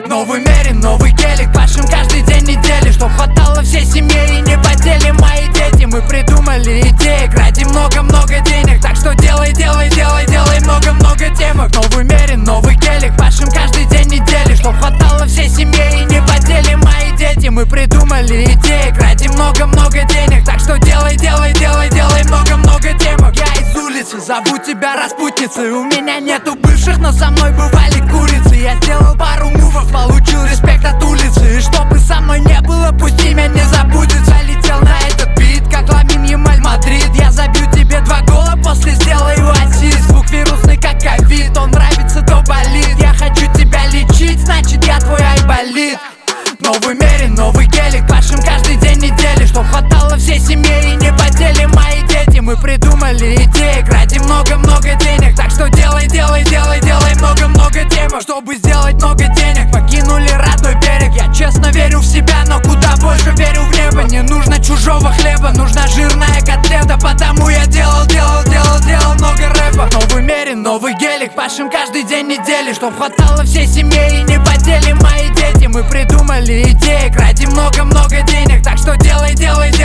Новый мерин, новый гелик, пашем каждый день недели, чтоб хватало всей семье и не потели мои дети. Мы придумали идеи, крадем много-много денег, так что делай, делай, делай, делай много-много темок. Новый мерин, новый гелик, пашем каждый день недели, чтоб хватало всей семье и не потели мои дети. Мы придумали идеи, крадем много-много денег, так что делай, делай, делай, делай много-много темок. Я из улицы, зову тебя распутницей, у меня нету бывших, но со мной бывали курицы. Я сделал пару мувов, получил респект от улицы, и чтобы со мной не было, пусть имя не забудется. Летел на этот бит, как Ламин Ямаль Мадрид. Я забью тебе 2 гола, после сделаю ассист. Звук вирусный, как ковид, он нравится, то болит. Я хочу тебя лечить, значит я твой айболит. Новый мерин, новый гелик, пашем каждый день недели, чтоб хватало всей семье и не потели мои дети. Мы придумали идеи, крадем много-много денег, так что делай, делай, делай, делай много-много темок. Чтобы сделать много денег, покинули родной берег. Я честно верю в себя, но куда больше верю в небо. Не нужно чужого хлеба, нужна жирная котлета, потому я делал много рэпа. Новый мерин, новый гелик, пашем каждый день недели, чтоб хватало всей семье и не потели мои дети. Мы придумали идеи, крадем много-много денег, так что делай, делай, делай